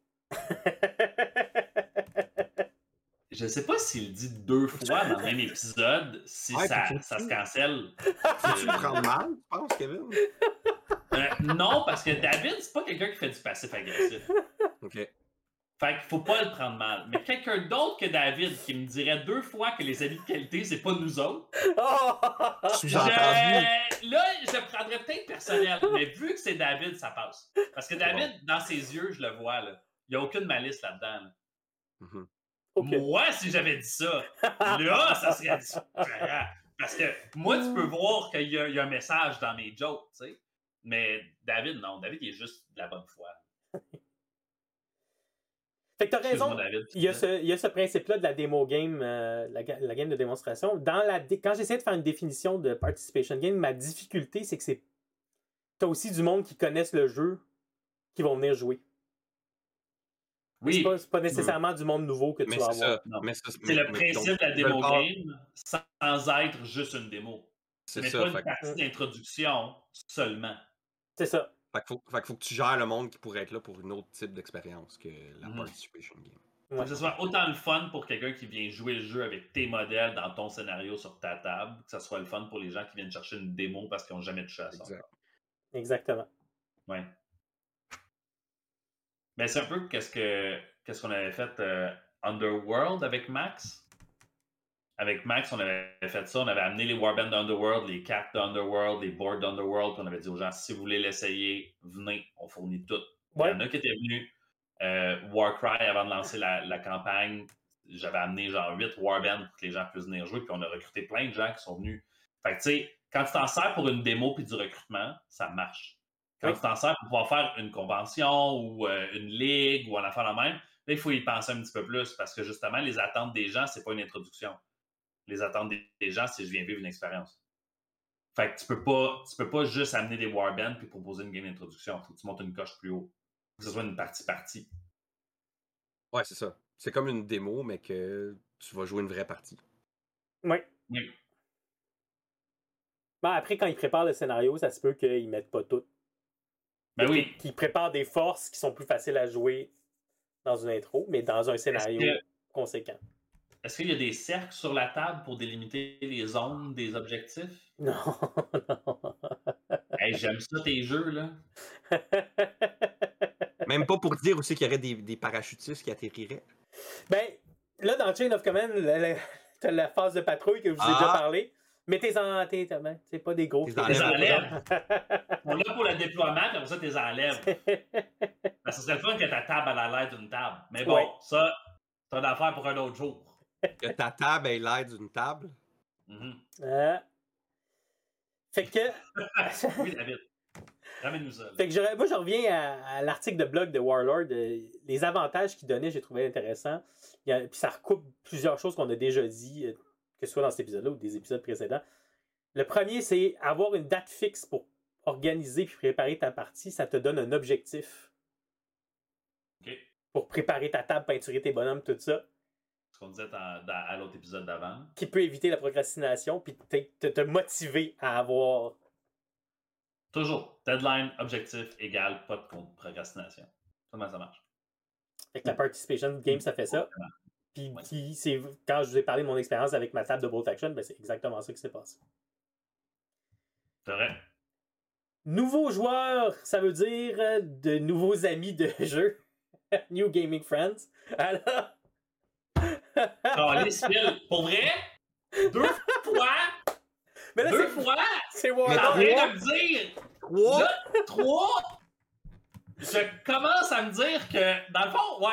Je sais pas s'il dit deux fois dans le même épisode, si ouais, ça, ça se cancelle. Faut-tu le prendre mal, tu penses, Kevin? Euh, non, parce que David, c'est pas quelqu'un qui fait du passif-agressif. OK. Fait qu'il faut pas le prendre mal. Mais quelqu'un d'autre que David qui me dirait deux fois que les amis de qualité, c'est pas nous autres. Je... Je... Là, je prendrais peut-être personnel, mais vu que c'est David, ça passe. Parce que David, bon. Dans ses yeux, je le vois, là. Il n'y a aucune malice là-dedans. Là. Mm-hmm. Okay. Moi, si j'avais dit ça, là, ça serait différent. Parce que moi, tu peux voir qu'il y a, il y a un message dans mes jokes, tu sais. Mais David, non. David, il est juste de la bonne foi. Fait que t'as raison. David, il, y a ce, il y a ce principe-là de la démo game, euh, la, la game de démonstration. Dans la dé... Quand j'essaie de faire une définition de participation game, ma difficulté, c'est que c'est. T'as aussi du monde qui connaissent le jeu qui vont venir jouer. Oui. C'est pas, c'est pas nécessairement mmh. du monde nouveau que tu mais vas avoir. Mais c'est mais, le principe donc, de la démo game sans être juste une démo. C'est mais ça, pas une partie que... d'introduction seulement. C'est ça. Fait qu'il faut, fait qu'il faut que tu gères le monde qui pourrait être là pour une autre type d'expérience que la mmh. participation game. Faut ouais. que ce soit autant le fun pour quelqu'un qui vient jouer le jeu avec tes modèles dans ton scénario sur ta table, que ce soit le fun pour les gens qui viennent chercher une démo parce qu'ils n'ont jamais touché à ça. Exact. Exactement. Ouais. Mais c'est un peu qu'est-ce que qu'est-ce qu'on avait fait euh, Underworld avec Max. Avec Max, on avait fait ça. On avait amené les warbands d'Underworld, les cartes d'Underworld, les boards d'Underworld. On avait dit aux gens, si vous voulez l'essayer, venez, on fournit tout. Ouais. Il y en a qui étaient venus. Euh, Warcry, avant de lancer la, la campagne, j'avais amené genre huit warbands pour que les gens puissent venir jouer. Puis on a recruté plein de gens qui sont venus. Fait que tu sais, quand tu t'en sers pour une démo puis du recrutement, ça marche. Quand oui. tu t'en sers pour pouvoir faire une convention ou euh, une ligue ou un affaire la même, là, il faut y penser un petit peu plus parce que justement, les attentes des gens, c'est pas une introduction. Les attentes des gens, c'est je viens vivre une expérience. Fait que tu peux pas, tu peux pas juste amener des warbands puis proposer une game d'introduction. Il faut que tu montes une coche plus haut. Faut que ce soit une partie-partie. Ouais, c'est ça. C'est comme une démo, mais que tu vas jouer une vraie partie. Oui. Oui. Ben après, quand ils préparent le scénario, ça se peut qu'ils mettent pas tout. Ben oui. Qu'ils, qu'ils préparent des forces qui sont plus faciles à jouer dans une intro, mais dans un scénario que... conséquent. Est-ce qu'il y a des cercles sur la table pour délimiter les zones des objectifs? Non, non. Hey, j'aime ça tes jeux, là. Même pas pour dire aussi qu'il y aurait des, des parachutistes qui atterriraient. Ben, là, dans Chain of Command, t'as la phase de patrouille que je vous ai ah. déjà parlé. Mettez-en, t'es, c'est pas des gros. T'es enlèves. On est là pour le déploiement, puis après ça, t'es enlèves. Ben, ce serait le fun que ta table ait l'air d'une table. Mais bon, ouais. ça, c'est une affaire pour un autre jour. Que ta table ait l'air d'une table? Mm-hmm. Euh... Fait que... oui, David. Ramène-nous ça. Fait que je, moi, je reviens à, à l'article de blog de Warlord. Euh, les avantages qu'il donnait, j'ai trouvé intéressant. Il y a, puis ça recoupe plusieurs choses qu'on a déjà dit, euh, que ce soit dans cet épisode-là ou des épisodes précédents. Le premier, c'est avoir une date fixe pour organiser puis préparer ta partie. Ça te donne un objectif. OK. Pour préparer ta table, peinturer tes bonhommes, tout ça. Ce qu'on disait dans, dans, à l'autre épisode d'avant. Qui peut éviter la procrastination puis te, te, te motiver à avoir... Toujours. Deadline, objectif, égal, pas de procrastination. Comment ça marche? Fait que la participation game, ça fait ça. Puis ouais. qui, c'est, quand je vous ai parlé de mon expérience avec ma table de Bolt Action, ben c'est exactement ça qui s'est passé. C'est vrai. Nouveaux joueurs, ça veut dire de nouveaux amis de jeu. New Gaming Friends. Alors... Oh, les spills. Pour vrai? Deux fois? Mais là, Deux c'est... fois? C'est Warlord. T'as rien de me dire. Trois? Là, trois? Je commence à me dire que, dans le fond,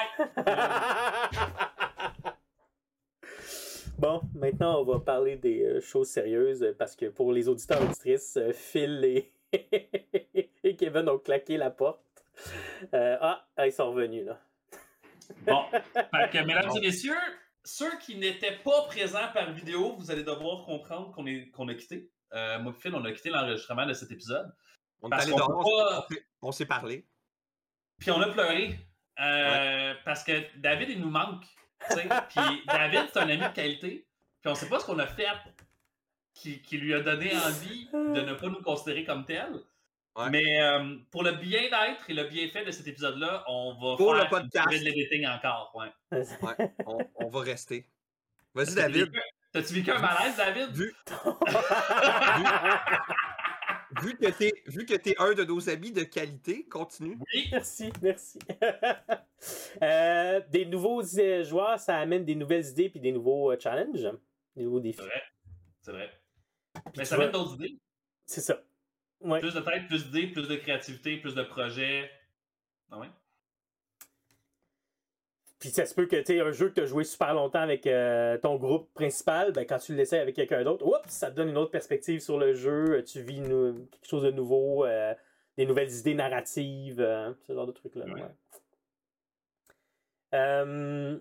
ouais. Bon, maintenant, on va parler des euh, choses sérieuses parce que pour les auditeurs et auditrices, euh, Phil et... et Kevin ont claqué la porte. Euh, ah, ils sont revenus, là. Bon, fait que, mesdames et messieurs, ceux qui n'étaient pas présents par vidéo, vous allez devoir comprendre qu'on est qu'on a quitté. Euh, moi et Phil, on a quitté l'enregistrement de cet épisode. On est Parce allé qu'on dehors, peut pas- on s'est- on s'est parlé. Puis on a pleuré. Euh, Parce que David, il nous manque. tu sais. Puis David, c'est un ami de qualité. Puis on sait pas ce qu'on a fait qui, qui lui a donné envie de ne pas nous considérer comme tel. Ouais. Mais euh, pour le bien-être et le bien-fait de cet épisode-là, on va Pour faire le podcast. un petit peu de l'editing encore. Ouais. Ouais, on, on va rester. Vas-y, T'as-tu David. vécu- T'as-tu vécu un malaise, David? Vu, vu que t'es vu que t'es un de nos amis de qualité, continue. Oui. Merci, merci. Euh, des nouveaux euh, joueurs, ça amène des nouvelles idées puis des nouveaux euh, challenges, des nouveaux défis. C'est vrai. C'est vrai. Puis Mais tu ça vois- amène d'autres idées. C'est ça. Ouais. Plus de tête, plus d'idées, plus de créativité, plus de projets. Ah ouais? Puis ça se peut que tu un jeu que tu as joué super longtemps avec euh, ton groupe principal, ben, quand tu l'essaies avec quelqu'un d'autre, oups, ça te donne une autre perspective sur le jeu, tu vis une- quelque chose de nouveau, euh, des nouvelles idées narratives, euh, ce genre de trucs-là. Ouais. Ouais. Euh,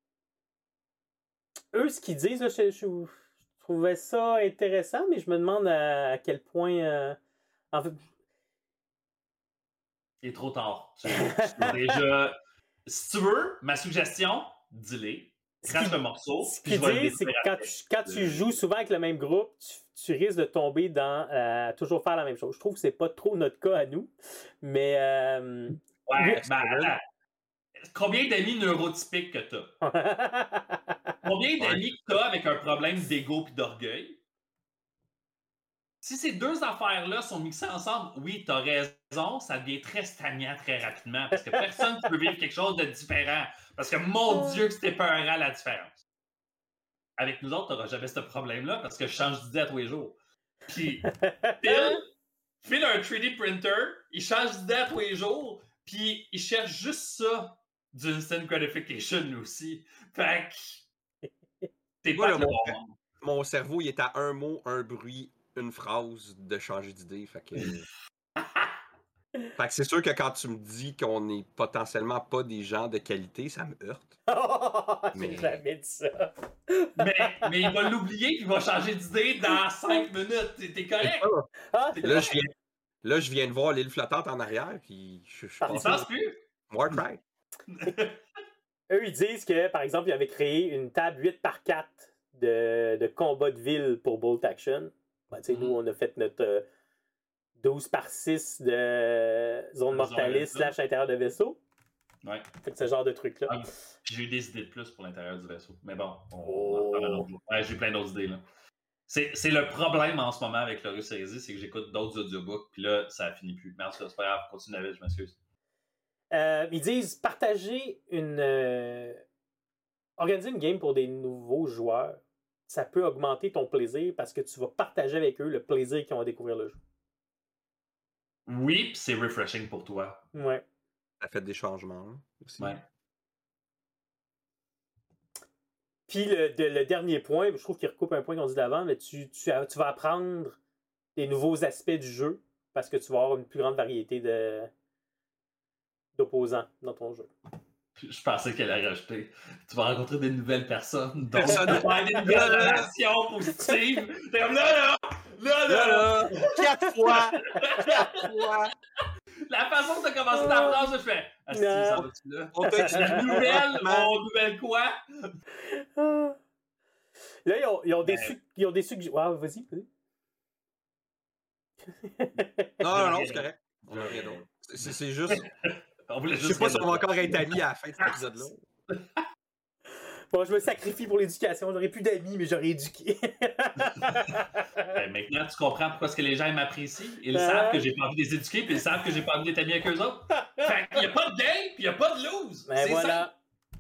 Eux, ce qu'ils disent, là, je, je- je trouvais ça intéressant, mais je me demande à, à quel point. euh, en fait, Il est trop tard. Tu, tu dois déjà. Si tu veux, ma suggestion, dis-les. Crache le morceau. ce puis qu'ils je vais le disent, c'est que détruire quand après. tu, quand tu Euh, joues souvent avec le même groupe, tu, tu risques de tomber dans euh, toujours faire la même chose. Je trouve que c'est pas trop notre cas à nous, mais. euh, Ouais, Oui. ben, attends. Combien d'amis neurotypiques que t'as? Combien d'amis que t'as avec un problème d'ego et d'orgueil? Si ces deux affaires-là sont mixées ensemble, oui, t'as raison, ça devient très stagnant très rapidement parce que personne ne peut vivre quelque chose de différent. Parce que mon Dieu, que c'était peurant la différence. Avec nous autres, t'auras jamais ce problème-là parce que je change d'idée à tous les jours. Puis, Phil, Phil a un trois D printer, il change d'idée à tous les jours, puis il cherche juste ça du instant gratification lui aussi. Fait que t'es Moi, pas là, le mon, bon monde. mon cerveau, il est à un mot, un bruit, une phrase de changer d'idée. Fait que, fait que c'est sûr que quand tu me dis qu'on n'est potentiellement pas des gens de qualité, ça me heurte. J'ai Mais- jamais dit ça. Mais, mais il va l'oublier puis il va changer d'idée dans cinq minutes. T'es- T'es correct? Ah, T'es Là, correct? je viens, là, je viens de voir l'île flottante en arrière, puis je, je Ah, Il pense pense plus. Warcry. Eux, ils disent que, par exemple, ils avaient créé une table huit par quatre de, de combat de ville pour Bolt Action. Ben, tu sais, Mhm. nous, on a fait notre euh, douze par six de zone mortalis vaisseau. slash intérieur de vaisseau. Ouais. Fait que ce genre de truc-là. Ah, puis j'ai eu des idées de plus pour l'intérieur du vaisseau. Mais bon, on, Oh. on en reparlera un autre jour. Ouais, j'ai plein d'autres idées là. C'est, c'est le problème en ce moment avec le Russe Hérésie, c'est que j'écoute d'autres audiobooks, puis là, ça finit plus. Mais en tout cas, c'est pas grave, continue David, je m'excuse. Euh, ils disent partager une. euh, organiser une game pour des nouveaux joueurs, ça peut augmenter ton plaisir parce que tu vas partager avec eux le plaisir qu'ils ont à découvrir le jeu. Oui, puis c'est refreshing pour toi. Ouais. Ça fait des changements hein, aussi. Ouais. Puis le, de- le dernier point, je trouve qu'il recoupe un point qu'on dit d'avant, mais tu, tu, as- tu vas apprendre des nouveaux aspects du jeu parce que tu vas avoir une plus grande variété de d'opposants dans ton jeu. Je pensais qu'elle allait rajouter. Tu vas rencontrer des nouvelles personnes, donc Personne- tu vas avoir des nouvelles relations positives. T'es comme là, là, là, là, Là, là. là, quatre fois! Quatre fois! La façon que t'as commencé ta phrase, je fais. Ah, si, Non. ça va-tu là? On t'a expliqué Nouvelle, complètement. on nouvelle quoi? Ah. Là, ils ont, ils ont Ben. des, su- ils ont des suggestions. Wow, vas-y, vas-y. Non, non, non, c'est correct. On a rien d'autre. C'est c'est juste. On voulait Je sais juste pas si rire on va de encore ça. être amis à la fin de cet épisode-là. Bon, je me sacrifie pour l'éducation. J'aurais plus d'amis, mais j'aurais éduqué. Ben, maintenant, tu comprends pourquoi est-ce que les gens m'apprécient. Ils Ah. savent que j'ai pas envie de les éduquer, puis ils savent que j'ai pas envie d'être ami avec eux autres. Fait qu'il y a pas de gain, puis il y a pas de lose. Ben C'est voilà.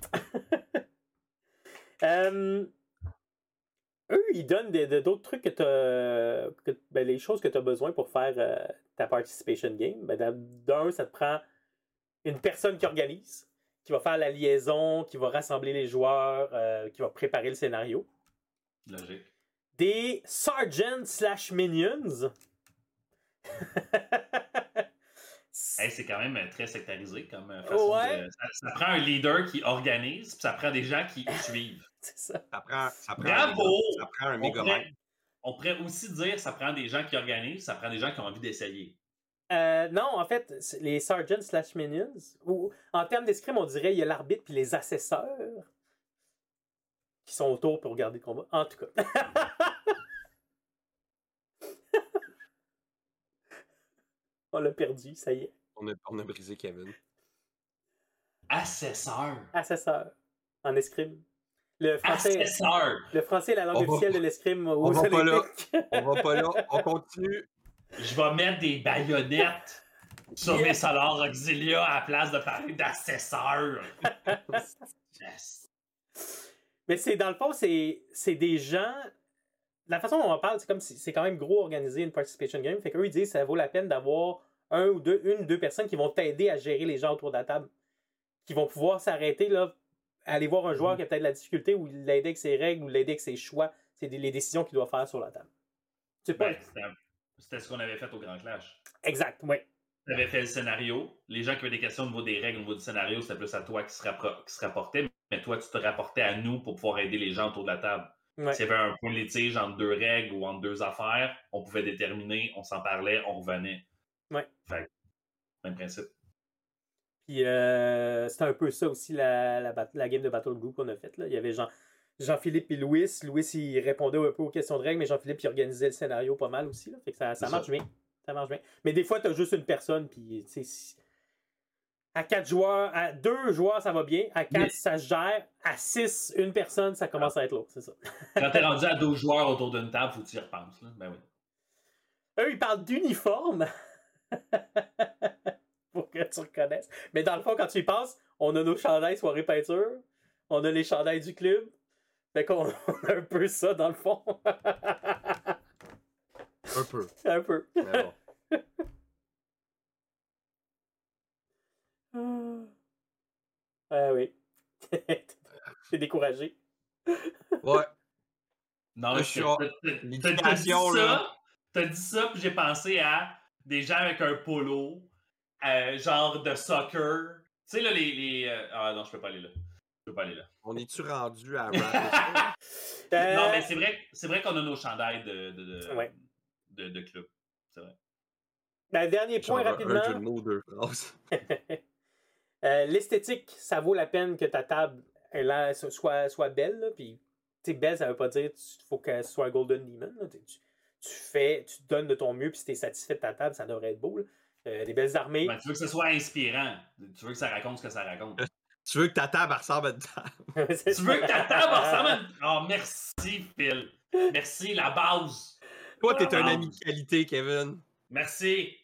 Euh, eux, ils donnent des- de- d'autres trucs que tu as. Ben, les choses que tu as besoin pour faire euh, ta participation game. Ben, d'un- d'un, ça te prend une personne qui organise, qui va faire la liaison, qui va rassembler les joueurs, euh, qui va préparer le scénario. simple. Logique. Des sergeants slash minions. Hey, c'est quand même très sectarisé comme façon Ouais. de... Ça, ça prend un leader qui organise, puis ça prend des gens qui suivent. C'est ça. Ça prend, ça prend Bravo! un méga- ça prend un On méga pourrait, man. on pourrait aussi dire ça prend des gens qui organisent, ça prend des gens qui ont envie d'essayer. Euh, non, en fait, les sergeants slash minions, ou en termes d'escrime, on dirait il y a l'arbitre puis les assesseurs qui sont autour pour regarder le combat. En tout cas. On l'a perdu, ça y est. On a, on a brisé Kevin. Assesseur. Assesseur. En escrime. Le français, Assesseur. le français est la langue On va- officielle de l'escrime aux on va pas là. Olympiques. On va pas là, on continue. Je vais mettre des baïonnettes sur Yeah. mes Solar Auxilia à la place de parler d'assesseur. Yes. Mais c'est dans le fond, c'est, c'est des gens. La façon dont on en parle, c'est comme si c'est quand même gros organiser une participation game. Fait qu'eux, ils disent que ça vaut la peine d'avoir un ou deux, une ou deux personnes qui vont t'aider à gérer les gens autour de la table. Qui vont pouvoir s'arrêter, là, aller voir un joueur qui a peut-être de la difficulté ou l'aider avec ses règles ou l'aider avec ses choix. C'est des, les décisions qu'il doit faire sur la table. C'est pas. Ben, c'était, c'était ce qu'on avait fait au Grand Clash. Exact, oui. Tu avais fait le scénario. Les gens qui avaient des questions au niveau des règles, au niveau du scénario, c'était plus à toi qui se, rappro- qui se rapportait. Mais toi, tu te rapportais à nous pour pouvoir aider les gens autour de la table. Ouais. S'il y avait un point de litige entre deux règles ou entre deux affaires, on pouvait déterminer, on s'en parlait, on revenait. Ouais. Fait que, même principe. Puis euh, c'était un peu ça aussi la, la, bat- la game de Battle Group qu'on a faite. Là. Il y avait Jean, Jean-Philippe et Louis. Louis, il répondait un peu aux questions de règles, mais Jean-Philippe, il organisait le scénario pas mal aussi. Là. Fait que ça, ça C'est marche ça. bien. Ça marche bien. Mais des fois, tu as juste une personne, puis tu sais, si- à quatre joueurs, à deux joueurs, ça va bien. À quatre, Mais- ça se gère. À six, une personne, ça commence à être lourd. C'est ça. Quand t'es rendu à douze joueurs autour d'une table, faut que tu y repenses. Là. Ben oui. Eux, ils parlent d'uniforme. Pour que tu reconnaisses. Mais dans le fond, quand tu y penses, on a nos chandails soirée peinture. On a les chandails du club. Fait qu'on on a un peu ça dans le fond. Un peu. Un peu. Mais bon. Ah oui. J'ai découragé. Ouais. Non, Le je- chat. t'as- t'as- t'as- t'as dit L'éducation, ça, là. t'as dit ça, puis j'ai pensé à des gens avec un polo, euh, genre de soccer. Tu sais, là, les. les euh, Ah non, je peux pas aller là. Je peux pas aller là. On est-tu rendu à rap? Euh, Non, mais c'est vrai, c'est vrai qu'on a nos chandails de, de, de, Ouais. de, de club. C'est vrai. ben, dernier point Genre, rapidement. un jeu de mots, deux phrases. Euh, l'esthétique, ça vaut la peine que ta table elle, a- soit, soit belle. Là, puis, tu sais, belle, ça veut pas dire qu'il faut qu'elle soit Golden Demon. Là. Tu, tu fais, tu donnes de ton mieux, puis si t'es satisfait de ta table, ça devrait être beau. Là. Euh, des belles armées. Ben, tu veux que ce soit inspirant. Tu veux que ça raconte ce que ça raconte. Tu veux que ta table ressemble à une table. C'est Tu veux que ta ça. table ressemble à une... Oh, merci, Phil. Merci, la base. Toi, t'es un Ah. ami de qualité, Kevin. Merci.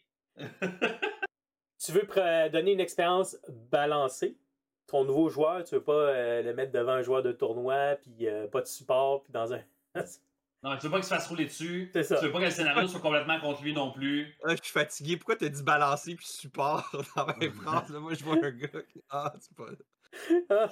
Tu veux pr- donner une expérience balancée. Ton nouveau joueur, tu veux pas euh, le mettre devant un joueur de tournoi, puis euh, pas de support, puis dans un. Non, tu veux pas qu'il se fasse rouler dessus. C'est ça. Tu veux pas que le scénario soit complètement contre lui non plus. Ah, je suis fatigué. Pourquoi t'as dit balancer puis support dans la même phrase? Là, moi, je vois un gars qui... Ah, c'est pas... Ah,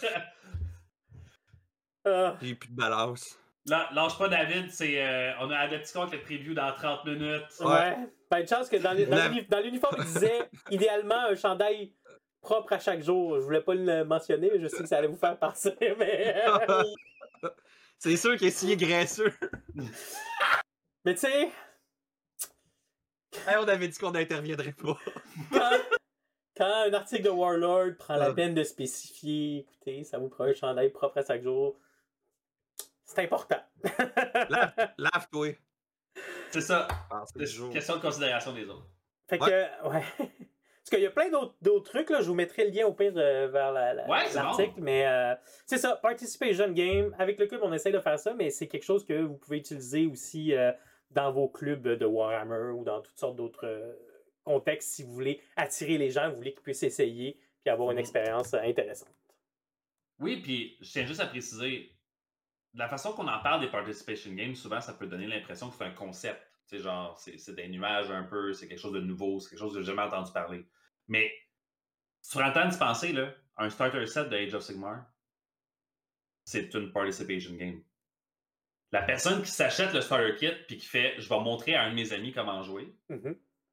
ah. J'ai plus de balance. Là, lâche pas David, c'est euh, on a Adepticon avec le preview dans trente minutes. Ouais. Pas une chance que dans, les- dans La- l'uni- dans l'uniforme, il disait idéalement un chandail propre à chaque jour. Je voulais pas le mentionner, mais je sais que ça allait vous faire penser. Mais, C'est sûr que s'il est graisseux... mais tu sais, Hey, on avait dit qu'on n'interviendrait pas. quand, quand un article de Warlord prend la Ah. peine de spécifier, écoutez, ça vous prend un chandail propre à chaque jour, c'est important. Lave- Lave-toi. C'est ça. Ah, c'est C'est jour. question de considération des autres. Fait que, ouais. Parce qu'il y a plein d'autres, d'autres trucs, là. Je vous mettrai le lien au pire euh, vers la- la- Ouais, c'est l'article. bon. Mais euh, c'est ça, Participation Game. Avec le club, on essaie de faire ça, mais c'est quelque chose que vous pouvez utiliser aussi euh, dans vos clubs de Warhammer ou dans toutes sortes d'autres euh, contextes si vous voulez attirer les gens, vous voulez qu'ils puissent essayer puis avoir une Mhm. expérience euh, intéressante. Oui, puis je tiens juste à préciser, de la façon qu'on en parle des participation games, souvent ça peut donner l'impression que c'est un concept. Tu sais, genre, c'est, c'est des nuages un peu, c'est quelque chose de nouveau, c'est quelque chose que j'ai jamais entendu parler. Mais si tu prends le temps d'y penser, là, un starter set de Age of Sigmar, c'est une participation game. La personne qui s'achète le starter kit puis qui fait « je vais montrer à un de mes amis comment jouer Mhm. »,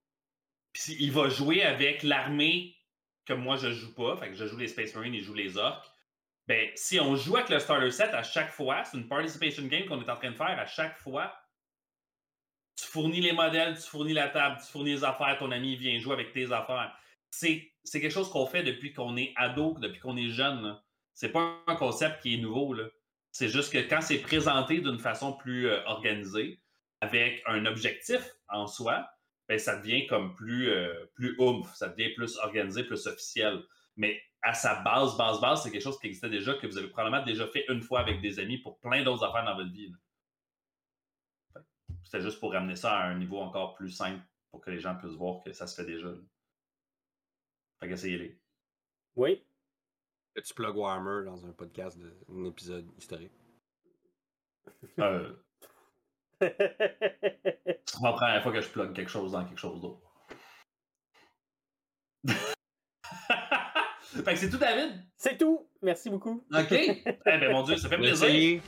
Puis il va jouer avec l'armée que moi je joue pas, fait que je joue les Space Marines, il joue les Orcs. Ben, si on joue avec le starter set à chaque fois, c'est une participation game qu'on est en train de faire à chaque fois. Tu fournis les modèles, tu fournis la table, tu fournis les affaires, ton ami vient jouer avec tes affaires. C'est, c'est quelque chose qu'on fait depuis qu'on est ado, depuis qu'on est jeune. Là. C'est pas un concept qui est nouveau. Là. C'est juste que quand c'est présenté d'une façon plus euh, organisée, avec un objectif en soi, ben, ça devient comme plus, euh, plus oomph, ça devient plus organisé, plus officiel. Mais à sa base, base, base, c'est quelque chose qui existait déjà, que vous avez probablement déjà fait une fois avec des amis pour plein d'autres affaires dans votre vie. Là. C'était juste pour ramener ça à un niveau encore plus simple pour que les gens puissent voir que ça se fait déjà. Là. Fait qu'essayez-les. Oui. Tu plug Warhammer dans un podcast d'un épisode historique? Euh... C'est la première fois que je plug quelque chose dans quelque chose d'autre. Fait que c'est tout, David? C'est tout. Merci beaucoup. OK. Eh ben mon Dieu, ça fait plaisir. Essayez.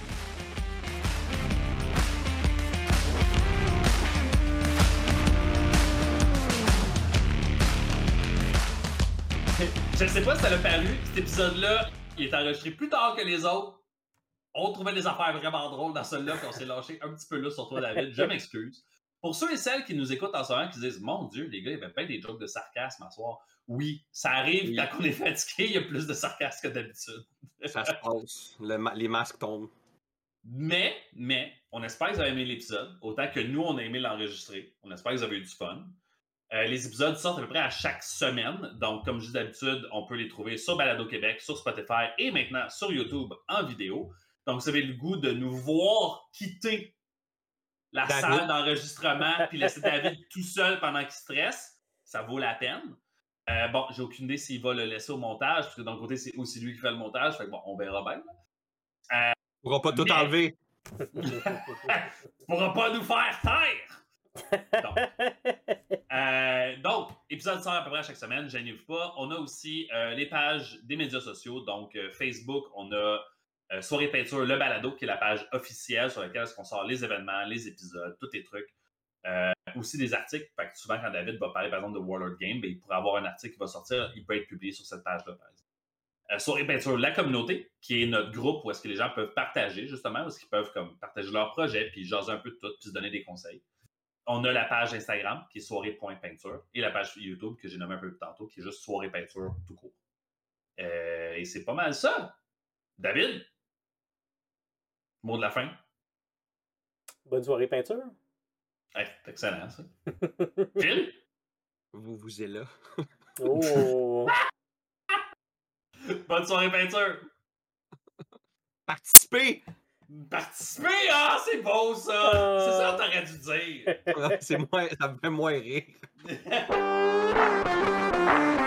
Je ne sais pas si ça l'a paru. Cet épisode-là, il est enregistré plus tard que les autres. On trouvait des affaires vraiment drôles dans celui-là, puis on s'est lâché un petit peu là sur toi, David. Je m'excuse. Pour ceux et celles qui nous écoutent en ce moment, qui disent « Mon Dieu, les gars, il y avait pas des jokes de sarcasme à soir. » Oui, ça arrive oui. Quand on est fatigué, il y a plus de sarcasme que d'habitude. Ça se passe. Le ma- les masques tombent. Mais, mais, on espère que vous avez aimé l'épisode, autant que nous, on a aimé l'enregistrer. On espère que vous avez eu du fun. Euh, les épisodes sortent à peu près à chaque semaine. Donc, comme je dis d'habitude, on peut les trouver sur Balado Québec, sur Spotify et maintenant sur YouTube en vidéo. Donc, vous avez le goût de nous voir quitter la David. salle d'enregistrement puis laisser David tout seul pendant qu'il stresse. Ça vaut la peine. Euh, bon, j'ai aucune idée s'il va le laisser au montage, parce que d'un côté, c'est aussi lui qui fait le montage. Fait que bon, on verra bien. Euh, On pourra pas tout mais... enlever. Tu pourras pas nous faire taire! Donc, euh, donc, épisode sort à peu près à chaque semaine, gênez-vous pas. On a aussi euh, les pages des médias sociaux. Donc, euh, Facebook, on a euh, Soirée Peinture, le balado, qui est la page officielle sur laquelle on sort les événements, les épisodes, tous les trucs. Euh, aussi des articles. Fait que souvent, quand David va parler, par exemple, de Warlord Game, ben, il pourrait avoir un article qui va sortir, il peut être publié sur cette page-là, par exemple. Euh, Soirée Peinture, la communauté, qui est notre groupe où est-ce que les gens peuvent partager, justement, où est-ce qu'ils peuvent comme, partager leurs projets, puis jaser un peu de tout, puis se donner des conseils. On a la page Instagram, qui est soirée.peinture, et la page YouTube, que j'ai nommée un peu plus tantôt, qui est juste Soirée Peinture tout court. Euh, et c'est pas mal ça. David? Mot de la fin? Bonne soirée peinture. Hey, c'est excellent, ça. Phil? Vous vous êtes là. Oh! Bonne soirée peinture! Participez! Participer! Ah, c'est beau, ça! Euh... C'est ça que t'aurais dû dire! C'est moins, ça me fait moins rire.